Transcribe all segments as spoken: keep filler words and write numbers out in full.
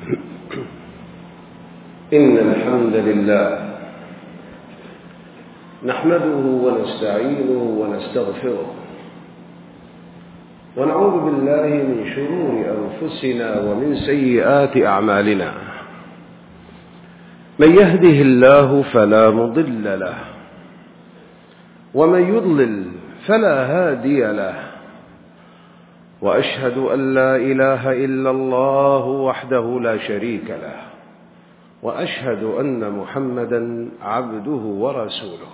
إن الحمد لله نحمده ونستعينه ونستغفره ونعوذ بالله من شرور أنفسنا ومن سيئات أعمالنا. من يهده الله فلا مضل له ومن يضلل فلا هادي له، وأشهد أن لا إله إلا الله وحده لا شريك له، وأشهد أن محمدا عبده ورسوله.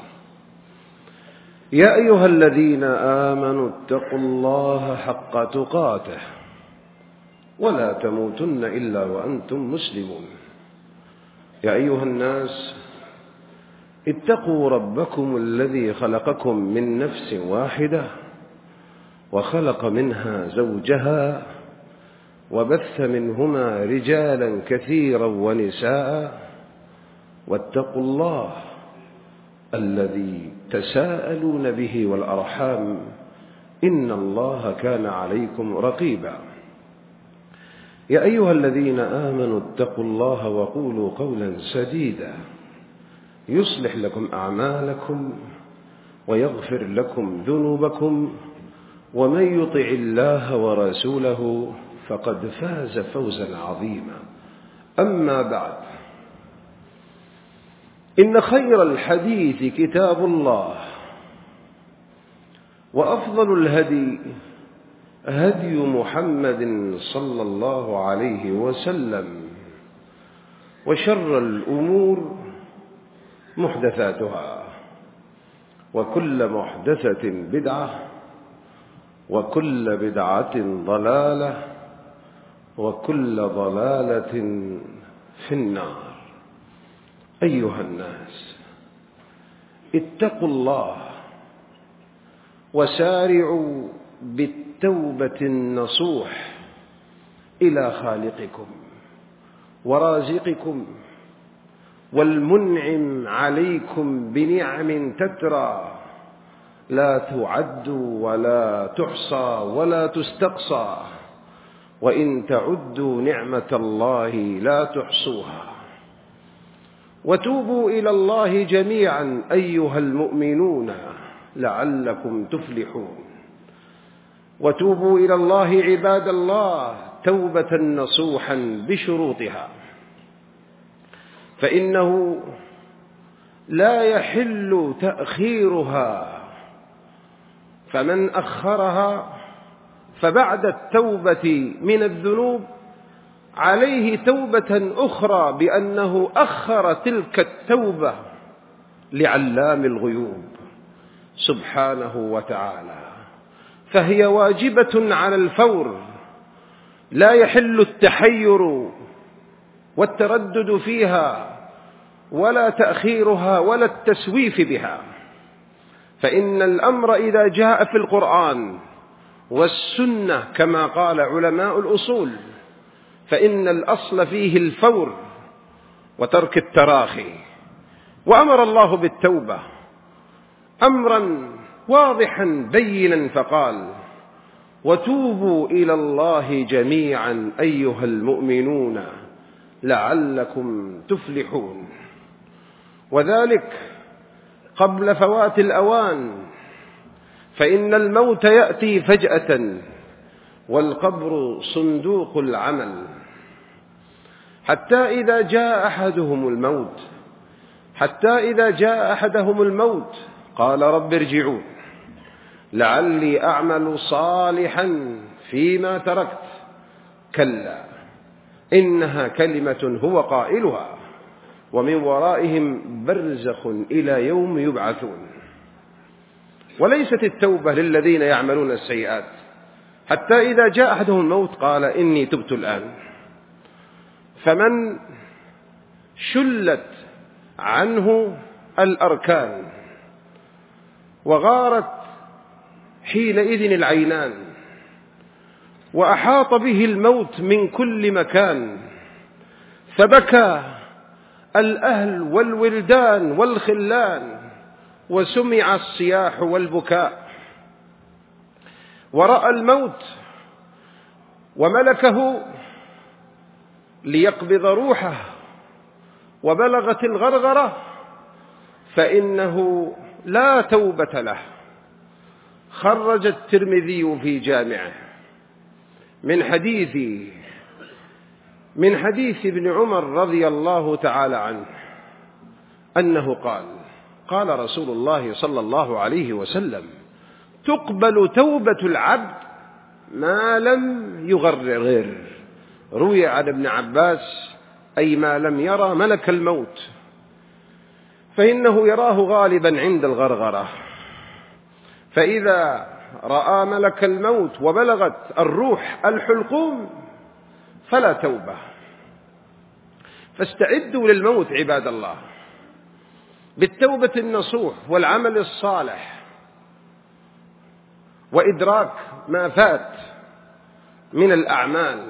يا أيها الذين آمنوا اتقوا الله حق تقاته ولا تموتن إلا وأنتم مسلمون. يا أيها الناس اتقوا ربكم الذي خلقكم من نفس واحدة وخلق منها زوجها وبث منهما رجالا كثيرا ونساء، واتقوا الله الذي تساءلون به والأرحام إن الله كان عليكم رقيبا. يا أيها الذين آمنوا اتقوا الله وقولوا قولا سديدا يصلح لكم أعمالكم ويغفر لكم ذنوبكم، ومن يطع الله ورسوله فقد فاز فوزا عظيما. أما بعد، إن خير الحديث كتاب الله، وأفضل الهدي هدي محمد صلى الله عليه وسلم، وشر الأمور محدثاتها، وكل محدثة بدعة، وكل بدعة ضلالة، وكل ضلالة في النار. أيها الناس اتقوا الله وسارعوا بالتوبة النصوح إلى خالقكم ورازقكم والمنعم عليكم بنعم تترى لا تعد ولا تحصى ولا تستقصى، وإن تعدوا نعمة الله لا تحصوها. وتوبوا إلى الله جميعا أيها المؤمنون لعلكم تفلحون. وتوبوا إلى الله عباد الله توبة نصوحا بشروطها، فإنه لا يحل تأخيرها، فمن أخرها فبعد التوبة من الذنوب عليه توبة أخرى بأنه أخر تلك التوبة لعلام الغيوب سبحانه وتعالى، فهي واجبة على الفور، لا يحل التحير والتردد فيها ولا تأخيرها ولا التسويف بها. فإن الأمر إذا جاء في القرآن والسنة كما قال علماء الأصول فإن الأصل فيه الفور وترك التراخي. وأمر الله بالتوبة أمرا واضحا بينا فقال: وتوبوا إلى الله جميعا أيها المؤمنون لعلكم تفلحون. وذلك قبل فوات الأوان، فإن الموت يأتي فجأة والقبر صندوق العمل، حتى إذا جاء أحدهم الموت حتى إذا جاء أحدهم الموت قال رب ارجعون لعلي أعمل صالحا فيما تركت، كلا إنها كلمة هو قائلها ومن ورائهم برزخ إلى يوم يبعثون. وليست التوبة للذين يعملون السيئات حتى إذا جاء أحدهم الموت قال إني تبت الآن. فمن شلت عنه الأركان وغارت حينئذ العينان وأحاط به الموت من كل مكان، فبكى الأهل والولدان والخلان وسمع الصياح والبكاء، ورأى الموت وملكه ليقبض روحه وبلغت الغرغرة فإنه لا توبة له. خرج الترمذي في جامعه من حديث من حديث ابن عمر رضي الله تعالى عنه أنه قال قال رسول الله صلى الله عليه وسلم: تقبل توبة العبد ما لم يغرغر. روي عن ابن عباس: أي ما لم يرى ملك الموت، فإنه يراه غالبا عند الغرغرة، فإذا رأى ملك الموت وبلغت الروح الحلقوم فلا توبة. فاستعدوا للموت عباد الله بالتوبة النصوح والعمل الصالح وإدراك ما فات من الأعمال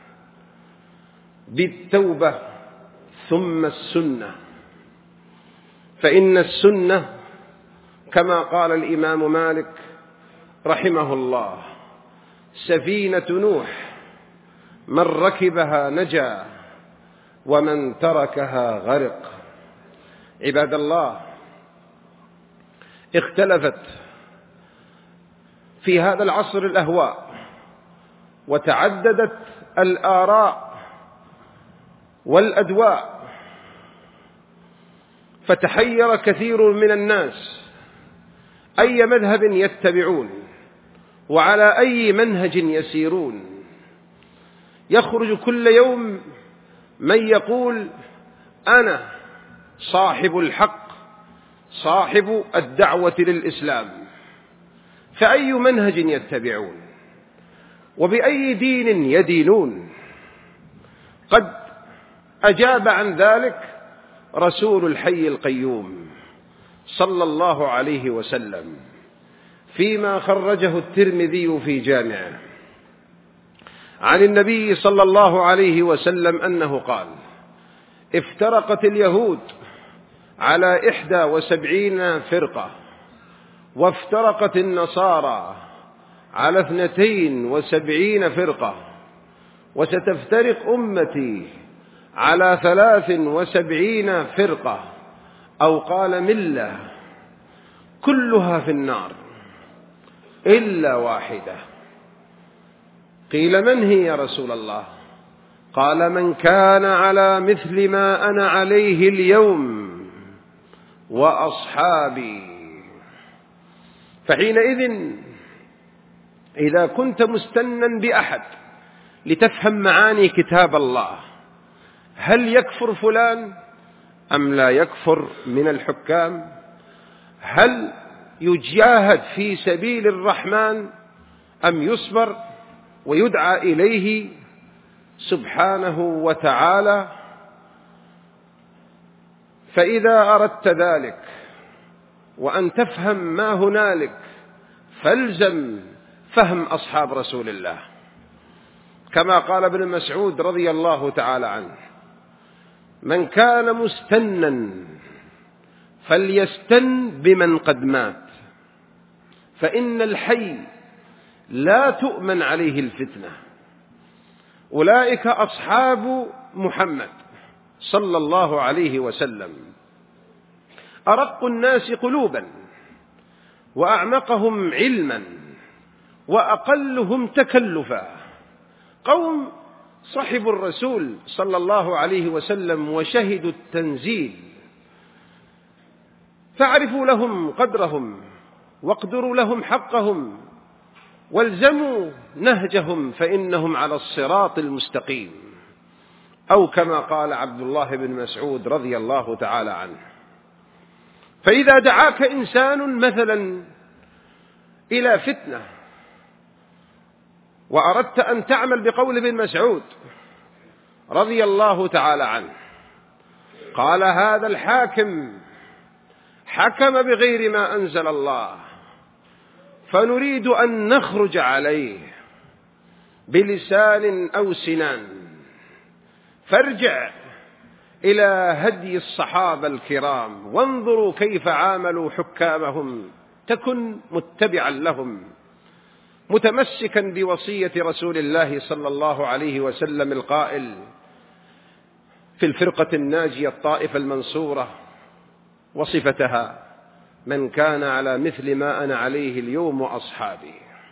بالتوبة. ثم السنة، فإن السنة كما قال الإمام مالك رحمه الله: سفينة نوح من ركبها نجا ومن تركها غرق. عباد الله، اختلفت في هذا العصر الأهواء، وتعددت الآراء والأدواء، فتحير كثير من الناس أي مذهب يتبعون وعلى أي منهج يسيرون. يخرج كل يوم من يقول: أنا صاحب الحق، صاحب الدعوة للإسلام. فأي منهج يتبعون وبأي دين يدينون؟ قد أجاب عن ذلك رسول الحي القيوم صلى الله عليه وسلم فيما خرجه الترمذي في جامعه عن النبي صلى الله عليه وسلم أنه قال: افترقت اليهود على إحدى وسبعين فرقة، وافترقت النصارى على اثنتين وسبعين فرقة، وستفترق أمتي على ثلاث وسبعين فرقة، أو قال ملة، كلها في النار إلا واحدة. قيل: من هي يا رسول الله؟ قال: من كان على مثل ما أنا عليه اليوم وأصحابي. فحينئذ إذا كنت مستنا بأحد لتفهم معاني كتاب الله، هل يكفر فلان أم لا يكفر من الحكام؟ هل يجاهد في سبيل الرحمن أم يصبر ويدعى إليه سبحانه وتعالى؟ فإذا أردت ذلك وأن تفهم ما هنالك فالزم فهم أصحاب رسول الله، كما قال ابن مسعود رضي الله تعالى عنه: من كان مستنا فليستن بمن قد مات، فإن الحي لا تؤمن عليه الفتنة. أولئك أصحاب محمد صلى الله عليه وسلم، أرق الناس قلوبا وأعمقهم علما وأقلهم تكلفا، قوم صحبوا الرسول صلى الله عليه وسلم وشهدوا التنزيل، فاعرفوا لهم قدرهم واقدروا لهم حقهم والزموا نهجهم، فإنهم على الصراط المستقيم، أو كما قال عبد الله بن مسعود رضي الله تعالى عنه. فإذا دعاك إنسان مثلا إلى فتنة وأردت أن تعمل بقول ابن مسعود رضي الله تعالى عنه، قال: هذا الحاكم حكم بغير ما أنزل الله، فنريد أن نخرج عليه بلسان أو سنان، فارجع إلى هدي الصحابة الكرام وانظروا كيف عاملوا حكامهم، تكن متبعا لهم متمسكا بوصية رسول الله صلى الله عليه وسلم القائل: في الفرقة الناجية الطائفة المنصورة، وصفتها من كان على مثل ما أنا عليه اليوم وأصحابي.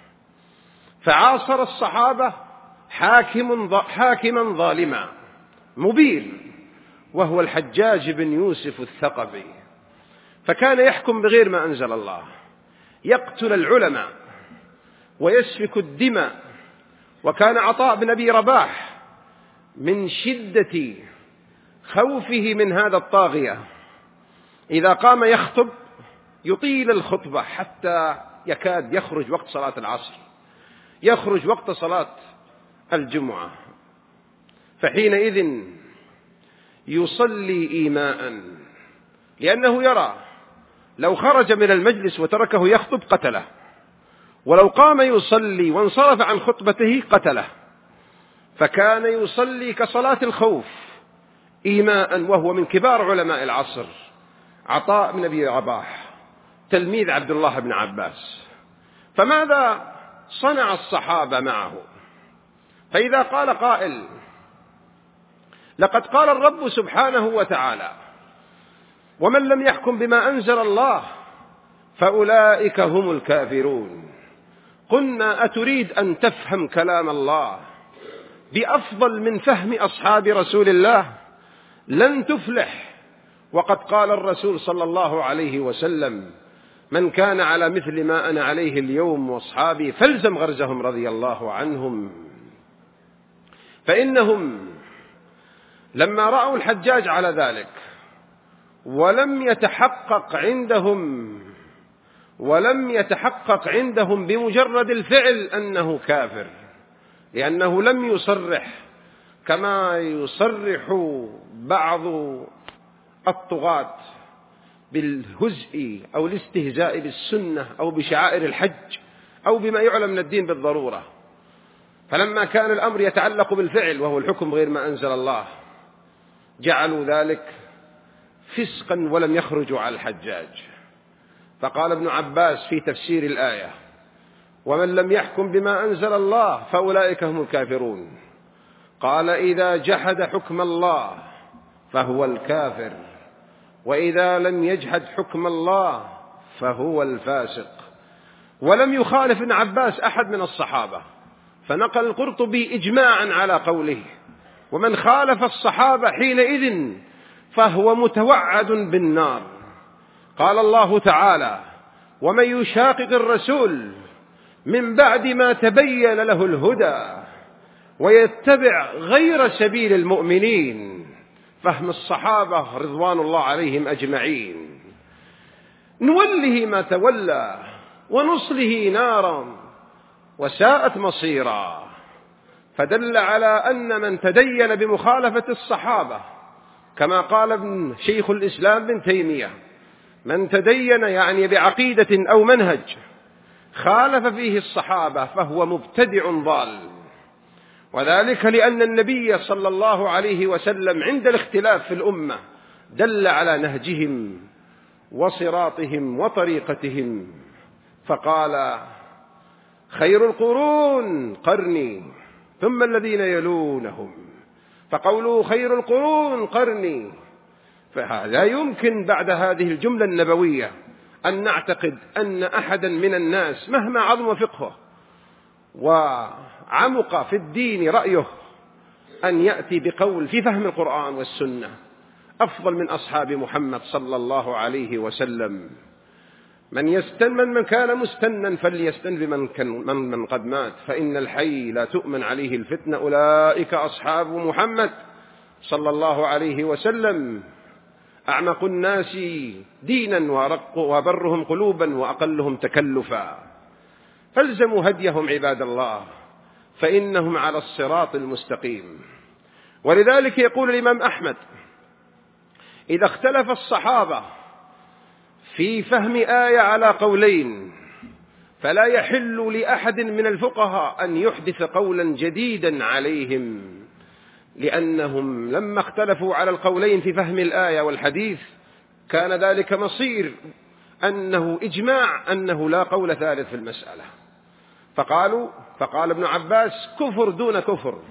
فعاصر الصحابة حاكم حاكما ظالما مبين، وهو الحجاج بن يوسف الثقفي، فكان يحكم بغير ما أنزل الله، يقتل العلماء ويسفك الدماء. وكان عطاء بن أبي رباح من شدة خوفه من هذا الطاغية إذا قام يخطب يطيل الخطبة حتى يكاد يخرج وقت صلاة العصر، يخرج وقت صلاة الجمعة، فحينئذ يصلي إيماء، لأنه يرى لو خرج من المجلس وتركه يخطب قتله، ولو قام يصلي وانصرف عن خطبته قتله. فكان يصلي كصلاة الخوف إيماء، وهو من كبار علماء العصر عطاء بن أبي رباح تلميذ عبد الله بن عباس. فماذا صنع الصحابة معه؟ فإذا قال قائل لقد قال الرب سبحانه وتعالى ومن لم يحكم بما أنزل الله فأولئك هم الكافرون، قلنا أتريد أن تفهم كلام الله بأفضل من فهم أصحاب رسول الله؟ لن تفلح. وقد قال الرسول صلى الله عليه وسلم من كان على مثل ما أنا عليه اليوم وأصحابي فالزم غرزهم رضي الله عنهم. فإنهم لما رأوا الحجاج على ذلك ولم يتحقق عندهم ولم يتحقق عندهم بمجرد الفعل أنه كافر، لأنه لم يصرح كما يصرح بعض الطغاة بالهزء أو الاستهزاء بالسنة أو بشعائر الحج أو بما يعلم من الدين بالضرورة. فلما كان الأمر يتعلق بالفعل وهو الحكم غير ما أنزل الله جعلوا ذلك فسقا ولم يخرجوا على الحجاج. فقال ابن عباس في تفسير الآية ومن لم يحكم بما أنزل الله فأولئك هم الكافرون، قال إذا جحد حكم الله فهو الكافر، وإذا لم يجحد حكم الله فهو الفاسق. ولم يخالف ابن عباس أحد من الصحابة، فنقل القرطبي إجماعا على قوله ومن خالف الصحابة حينئذ فهو متوعد بالنار. قال الله تعالى ومن يشاقق الرسول من بعد ما تبين له الهدى ويتبع غير سبيل المؤمنين. فهم الصحابة رضوان الله عليهم أجمعين نوله ما تولى ونصله نارا وساءت مصيرا. فدل على أن من تدين بمخالفة الصحابة كما قال ابن شيخ الإسلام بن تيمية من تدين يعني بعقيدة أو منهج خالف فيه الصحابة فهو مبتدع ضال، وذلك لأن النبي صلى الله عليه وسلم عند الاختلاف في الأمة دل على نهجهم وصراطهم وطريقتهم، فقال خير القرون قرني ثم الذين يلونهم، فقوله خير القرون قرني. فهذا يمكن بعد هذه الجملة النبوية أن نعتقد أن أحدا من الناس مهما عظم فقهه وعمق في الدين رأيه أن يأتي بقول في فهم القرآن والسنة أفضل من أصحاب محمد صلى الله عليه وسلم. من يستن من كان مستنا فليستن بمن كان من, من قد مات، فإن الحي لا تؤمن عليه الفتنة، أولئك أصحاب محمد صلى الله عليه وسلم أعمق الناس دينا ورق وبرهم قلوبا وأقلهم تكلفا. فالزموا هديهم عباد الله فإنهم على الصراط المستقيم. ولذلك يقول الإمام أحمد إذا اختلف الصحابة في فهم آية على قولين فلا يحل لأحد من الفقهاء أن يحدث قولا جديدا عليهم، لأنهم لما اختلفوا على القولين في فهم الآية والحديث كان ذلك مصير أنه إجماع أنه لا قول ثالث في المسألة. فقالوا فقال ابن عباس كفر دون كفر،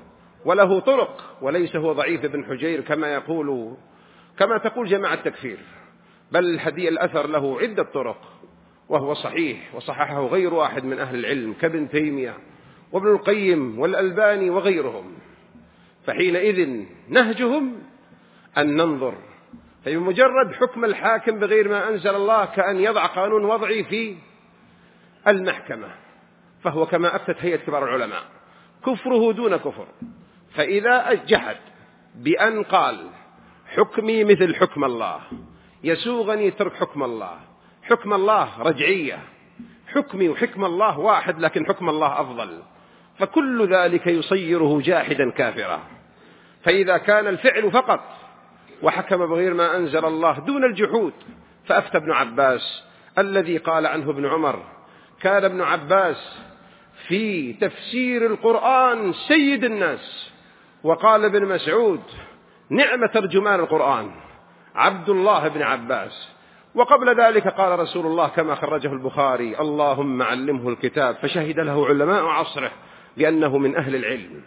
وله طرق، وليس هو ضعيف ابن حجير كما يقول كما تقول جماعة التكفير، بل الحديث الأثر له عدة طرق وهو صحيح، وصححه غير واحد من أهل العلم كابن تيمية وابن القيم والألباني وغيرهم. فحينئذ نهجهم أن ننظر، فبمجرد حكم الحاكم بغير ما أنزل الله كأن يضع قانون وضعي في المحكمة، فهو كما أفتت هيئة كبار العلماء كفره دون كفر. فإذا جحد بأن قال حكمي مثل حكم الله، يسوغني ترك حكم الله، حكم الله رجعية، حكمي وحكم الله واحد لكن حكم الله أفضل، فكل ذلك يصيره جاحدا كافرا. فإذا كان الفعل فقط وحكم بغير ما أنزل الله دون الجحود، فأفتى ابن عباس الذي قال عنه ابن عمر: كان ابن عباس في تفسير القرآن سيد الناس. وقال ابن مسعود: نعم ترجمان القرآن عبد الله بن عباس. وقبل ذلك قال رسول الله كما خرجه البخاري: اللهم علمه الكتاب، فشهد له علماء عصره بأنه من أهل العلم.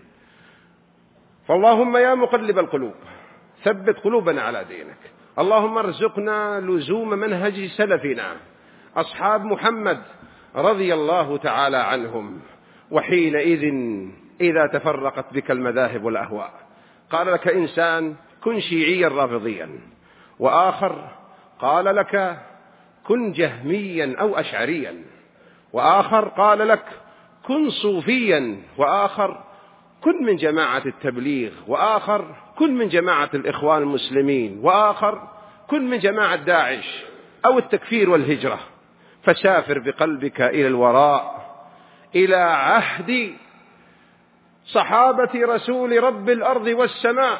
فاللهم يا مقلب القلوب ثبت قلوبنا على دينك، اللهم ارزقنا لزوم منهج سلفنا أصحاب محمد رضي الله تعالى عنهم. وحينئذ إذا تفرقت بك المذاهب والأهواء، قال لك إنسان كن شيعيا رافضيا، وآخر قال لك كن جهميا أو أشعريا، وآخر قال لك كن صوفيا، وآخر كن من جماعة التبليغ، وآخر كن من جماعة الإخوان المسلمين، وآخر كن من جماعة داعش أو التكفير والهجرة. فسافر بقلبك إلى الوراء إلى عهد صحابة رسول رب الأرض والسماء،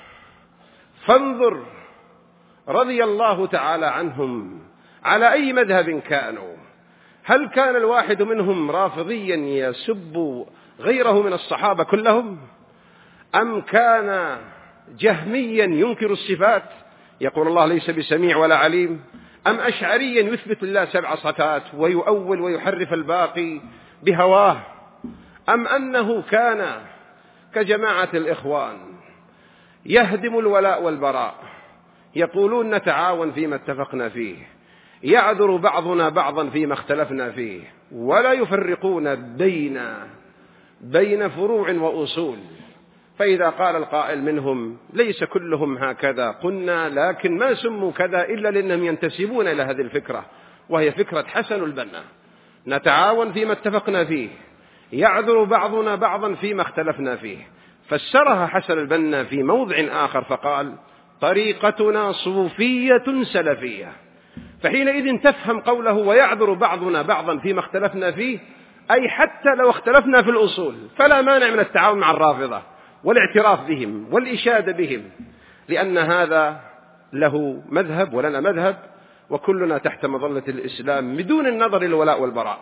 فانظر رضي الله تعالى عنهم على أي مذهب كانوا. هل كان الواحد منهم رافضيا يسب غيره من الصحابة كلهم، أم كان جهميا ينكر الصفات يقول الله ليس بسميع ولا عليم، أم أشعريا يثبت الله سبع صفات ويؤول ويحرف الباقي بهواه، أم أنه كان كجماعة الإخوان يهدم الولاء والبراء، يقولون نتعاون فيما اتفقنا فيه، يعذر بعضنا بعضا فيما اختلفنا فيه، ولا يفرقون بين بين فروع وأصول. فإذا قال القائل منهم ليس كلهم هكذا، قلنا لكن ما سموا كذا إلا لأنهم ينتسبون إلى هذه الفكرة، وهي فكرة حسن البنا: نتعاون فيما اتفقنا فيه، يعذر بعضنا بعضا فيما اختلفنا فيه. فسرها حسن البنا في موضع آخر فقال: طريقتنا صوفية سلفية. فحينئذ تفهم قوله ويعذر بعضنا بعضا فيما اختلفنا فيه، أي حتى لو اختلفنا في الأصول فلا مانع من التعاون مع الرافضة والاعتراف بهم والإشادة بهم، لأن هذا له مذهب ولنا مذهب، وكلنا تحت مظلة الإسلام بدون النظر إلى الولاء والبراء.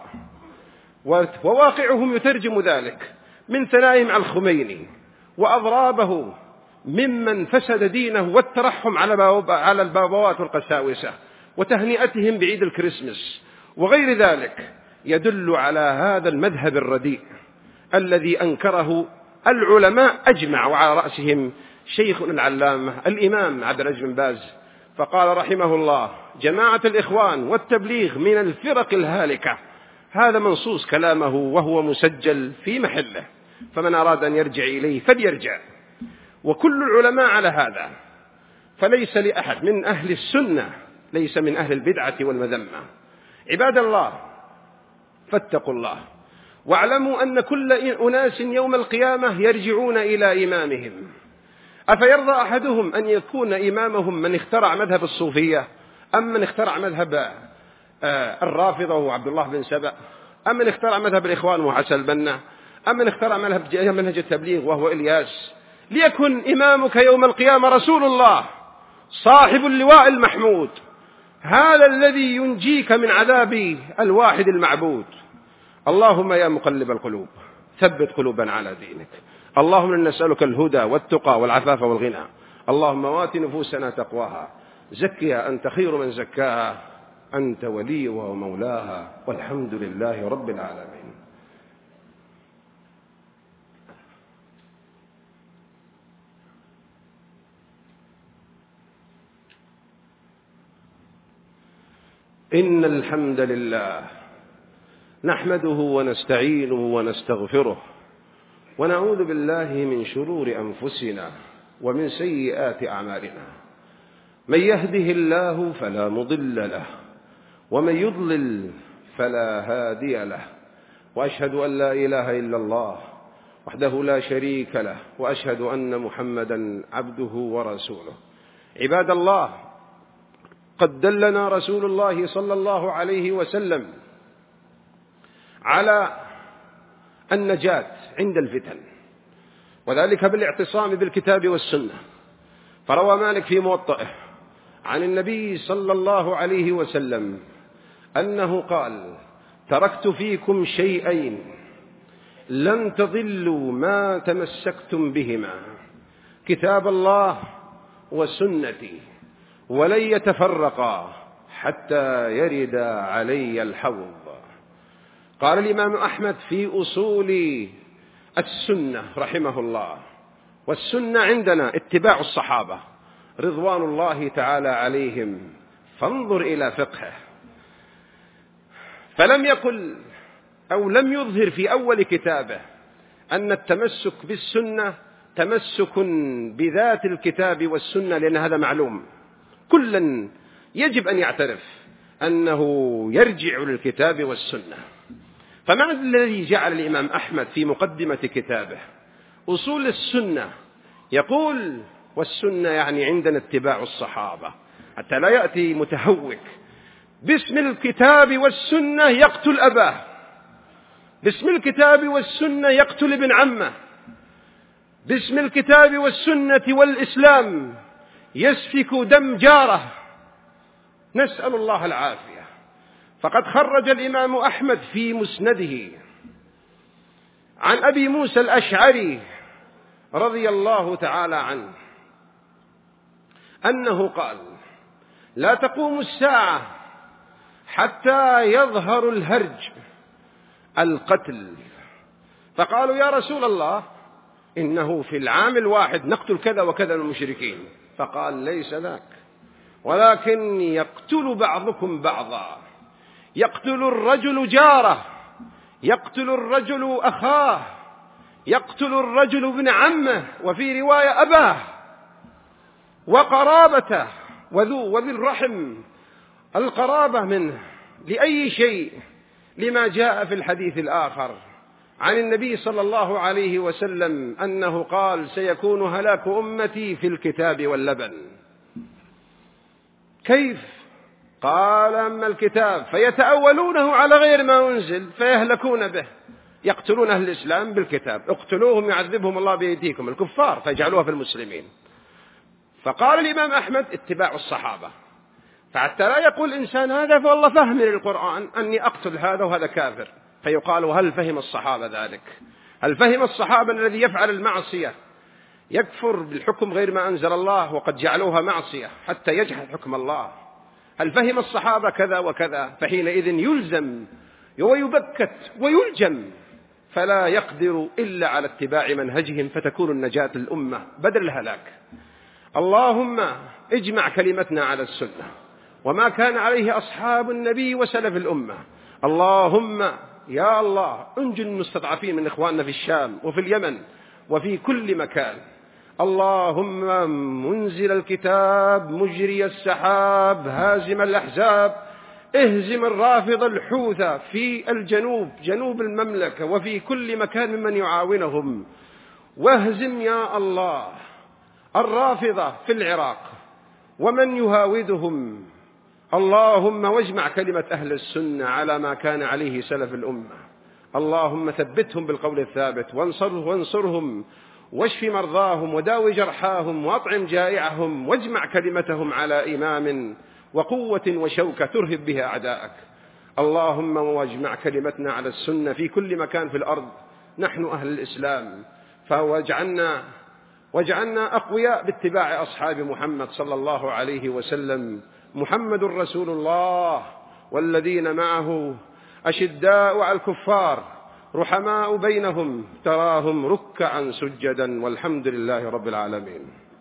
وواقعهم يترجم ذلك من ثنائهم على الخميني وأضرابه ممن فسد دينه والترحم على البابوات والقساوسة وتهنئتهم بعيد الكريسماس وغير ذلك، يدل على هذا المذهب الرديء الذي أنكره العلماء أجمع، وعلى رأسهم شيخنا العلامة الإمام عبد العزيز بن باز، فقال رحمه الله: جماعة الإخوان والتبليغ من الفرق الهالكة. هذا منصوص كلامه وهو مسجل في محله، فمن أراد أن يرجع إليه فليرجع، وكل العلماء على هذا. فليس لأحد من أهل السنة ليس من أهل البدعة والمذمة. عباد الله، فاتقوا الله واعلموا أن كل أناس يوم القيامة يرجعون إلى إمامهم. أفيرضى أحدهم أن يكون إمامهم من اخترع مذهب الصوفية، أم من اخترع مذهب الرافضة وهو عبد الله بن سبأ، أم من اخترع مذهب الإخوان وهو حسن البنا، أم من اخترع منهج التبليغ وهو إلياس؟ ليكن إمامك يوم القيامة رسول الله صاحب اللواء المحمود، هذا الذي ينجيك من عذاب الواحد المعبود. اللهم يا مقلب القلوب ثبت قلوبنا على دينك. اللهم نسألك الهدى والتقى والعفاف والغنى. اللهم وات نفوسنا تقواها، زكها أنت خير من زكاها، أنت وليها ومولاها، والحمد لله رب العالمين. إن الحمد لله نحمده ونستعينه ونستغفره ونعوذ بالله من شرور أنفسنا ومن سيئات أعمالنا. من يهده الله فلا مضل له ومن يضلل فلا هادي له، وأشهد أن لا إله إلا الله وحده لا شريك له، وأشهد أن محمدا عبده ورسوله. عباد الله، قد دلنا رسول الله صلى الله عليه وسلم على النجاة عند الفتن، وذلك بالاعتصام بالكتاب والسنة. فروى مالك في موطئه عن النبي صلى الله عليه وسلم أنه قال: تركت فيكم شيئين لن تضلوا ما تمسكتم بهما، كتاب الله وسنتي، ولن يتفرقا حتى يرد علي الحوض. قال الإمام أحمد في أصول السنة رحمه الله: والسنة عندنا اتباع الصحابة رضوان الله تعالى عليهم، فانظر إلى فقهه. فلم يقل أو لم يظهر في أول كتابه أن التمسك بالسنة تمسك بذات الكتاب والسنة، لأن هذا معلوم، كلا يجب أن يعترف أنه يرجع للكتاب والسنة. فما الذي جعل الإمام أحمد في مقدمة كتابه أصول السنة يقول: والسنة يعني عندنا اتباع الصحابة، حتى لا يأتي متهوك باسم الكتاب والسنة يقتل أباه، باسم الكتاب والسنة يقتل ابن عمه، باسم الكتاب والسنة والإسلام يسفك دم جاره، نسأل الله العافية. فقد خرج الإمام أحمد في مسنده عن أبي موسى الأشعري رضي الله تعالى عنه أنه قال: لا تقوم الساعة حتى يظهر الهرج القتل. فقالوا: يا رسول الله، إنه في العام الواحد نقتل كذا وكذا من المشركين. فقال: ليس ذاك، ولكن يقتل بعضكم بعضا، يقتل الرجل جاره، يقتل الرجل أخاه، يقتل الرجل ابن عمه، وفي رواية أباه وقرابته وذو وذي الرحم القرابة منه، لأي شيء؟ لما جاء في الحديث الآخر عن النبي صلى الله عليه وسلم أنه قال: سيكون هلاك أمتي في الكتاب واللبن. كيف؟ قال: أما الكتاب فيتأولونه على غير ما أنزل فيهلكون به، يقتلون أهل الإسلام بالكتاب، اقتلوهم يعذبهم الله بأيديكم الكفار فيجعلوها في المسلمين. فقال الإمام أحمد: اتباع الصحابة. فحتى لا يقول إنسان هذا فوالله فهم للقرآن أني أقتل هذا وهذا كافر، فيقال: هل فهم الصحابة ذلك؟ هل فهم الصحابة الذي يفعل المعصية يكفر بالحكم غير ما أنزل الله وقد جعلوها معصية حتى يجحد حكم الله؟ هل فهم الصحابة كذا وكذا؟ فحينئذ يلزم ويبكت ويلجم، فلا يقدر إلا على اتباع منهجهم، فتكون النجاة للأمة بدل الهلاك. اللهم اجمع كلمتنا على السنة وما كان عليه أصحاب النبي وسلف الأمة. اللهم يا الله انجو المستضعفين من إخواننا في الشام وفي اليمن وفي كل مكان. اللهم منزل الكتاب مجري السحاب هازم الأحزاب، اهزم الرافض الحوثة في الجنوب جنوب المملكة وفي كل مكان ممن يعاونهم، واهزم يا الله الرافضة في العراق ومن يهاودهم. اللهم واجمع كلمة أهل السنة على ما كان عليه سلف الأمة. اللهم ثبتهم بالقول الثابت، وانصره وانصرهم، واشف مرضاهم، وداوي جرحاهم، وأطعم جائعهم، واجمع كلمتهم على إمام وقوة وشوكة ترهب بها أعداءك. اللهم واجمع كلمتنا على السنة في كل مكان في الأرض، نحن أهل الإسلام، فواجعلنا واجعلنا أقوياء باتباع أصحاب محمد صلى الله عليه وسلم. محمد رسول الله والذين معه أشداء على الكفار رحماء بينهم، تراهم ركعا سجدا، والحمد لله رب العالمين.